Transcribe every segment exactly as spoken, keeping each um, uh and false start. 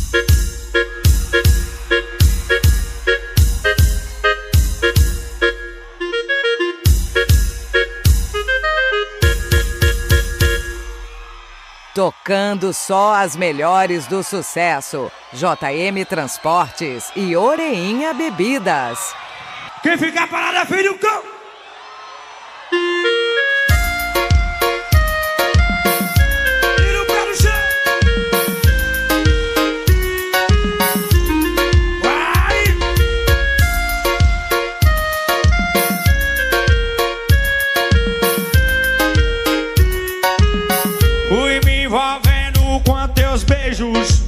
Tocando só as melhores do sucesso. J M Transportes e Oreinha Bebidas. Quem ficar parado é filho do cão. Tira o pé no chão. Vai. Fui me envolvendo com teus beijos.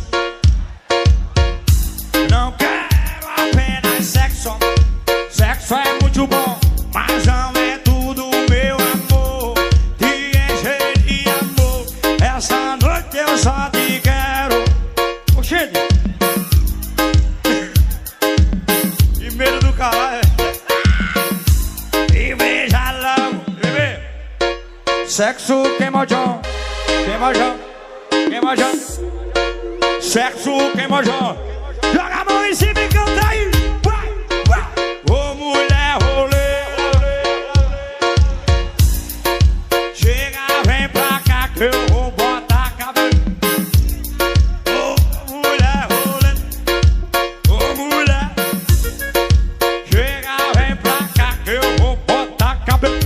Não quero apenas sexo. Sexo é muito bom, mas não é tudo, meu amor. Te encher de amor. Essa noite eu só te quero. Oxente. De medo do caralho. E beija logo, bebê. Sexo queimojão, queimojão, queimojão. Sexo queimojão. Joga a mão em cima e canta aí. Vai, vai. Ô mulher rolê, chega, vem pra cá que eu vou botar cabelo. Ô mulher rolê, ô mulher, chega, vem pra cá que eu vou botar cabelo.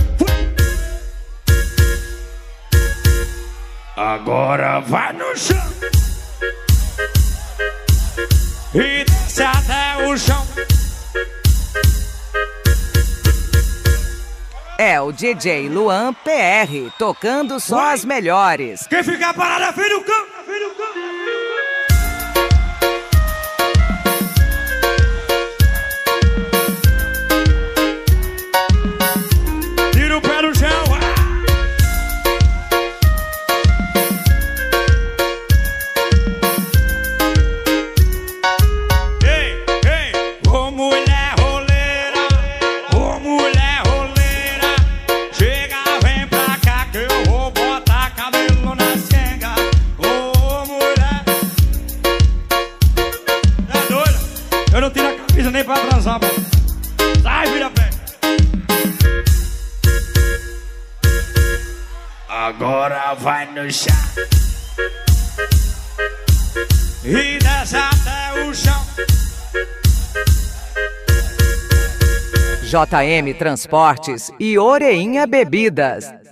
Agora vai no chão e desce até o chão. É o D J Luan P R, tocando só Vai. as melhores. Quem ficar parado é filho do cão, é filho do cão. Tira o pé do chão. Ei, ei, ô mulher roleira, ô mulher roleira, chega, vem pra cá que eu vou botar cabelo na senga. Ô mulher, é doida? Eu não tiro a camisa nem pra transar, pô. Sai, vira pé. Agora vai no chão e desce até o chão. J M Transportes e Oreinha Bebidas.